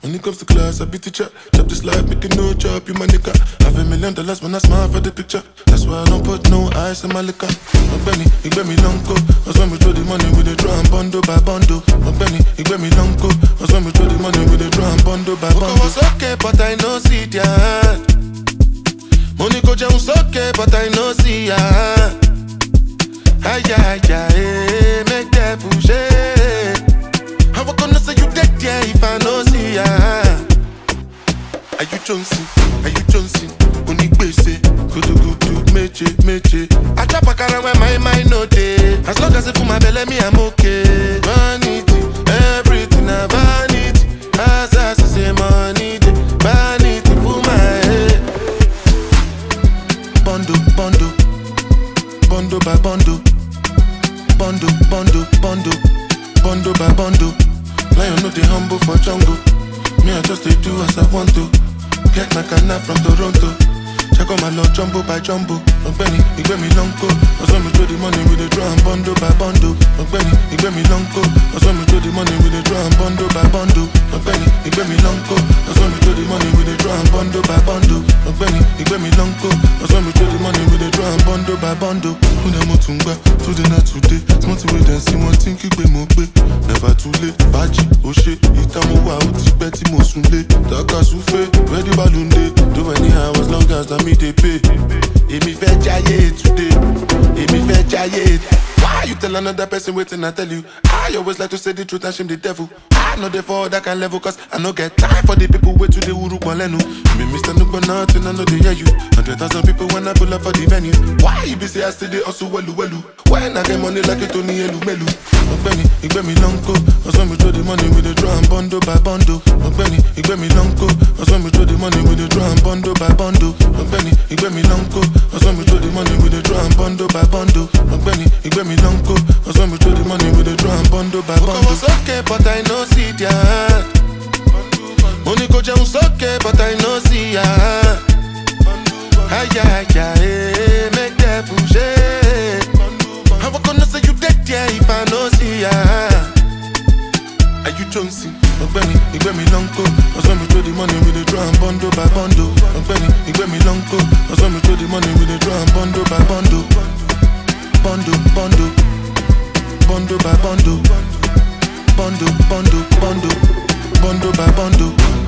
When it comes to class, I be teacher. Chop this life, make it no chop, you my nigga. Have $1 million when I smile for the picture. That's why I don't put no ice in my liquor. My Benny, he gave me long go. That's when we throw the money with the drum, bundle by bundle. My Benny, he gave me long go. That's when we throw the money with the drum, bundle by bundle. Was okay, but I know see ya. Money go Jones okay, but I know see ya. Ay, ay, ay, make that push it. How I gonna say you dead, yeah, if I know see ya? Are you Johnson? Are you Johnson? Only base, good, meche. I trap a car when my mind no day. As long as it for my belly, me I'm okay. Vanity, everything I vanity. As I say money, vanity for my head. Bundle by bundle. Bundle by bundle. Lion no dey humble for jungle. Me I just dey do as I want to. Get my canna from Toronto. Check out my lord jumbo by jumbo. Benny, he gave me long coat. That's when we throw the money with the drum, bundle by bundle. Benny, he gave me long coat. That's when we throw the money with the drum, bundle by bundle. Benny, he gave me long coat. That's when we throw the money with the drum, bundle by bundle. Benny, he gave me long coat. That's when we throw the money with the drum, bundle by bundle. Who dem motunga, today not today. Smarty way dem see one thing keep mo pe. Never too late. Baji, Oshe, Itamo wa oti peti mo sunle. Taka souffle, ready balloon day. Do anyhow as long as me they pay. Emi fe jaye today. Emi fe jaye. Why you tell another person waiting I tell you? I always like to say the truth and shame the devil. I know they fall that kind level cause I no get time for the people wait to the uru kwalenu. Me Mr. Nuba nothing I know they hear you. 100,000 people when I pull up for the venue. Why you be say I still dey also welu. When I get money like it Tony Elu Melu. Benny, he gave me long coat. That's when we throw the money with the drum, bundle by bundle. Benny, he gave me long coat. That's when we throw the money with the drum, bundle by bundle. Benny, he gave me long coat. That's when we throw the money with the drum, bundle by bundle. Benny, he gave me long coat. That's when we throw the money with the drum, bundle by bundle. I was okay, but I know see ya. Money go Jones okay, but I know see ya. Ay, ay, ay, make that push it. How I gonna say you dead, yeah, if I know see ya? Are you Jonesy? Benny, he gave me long coat. That's when we throw the money with the drum, bundle by bundle. Benny, he gave me long coat. That's when we throw the money with the drum, bundle by bundle. Bundle by bundle. Bundle by bundle.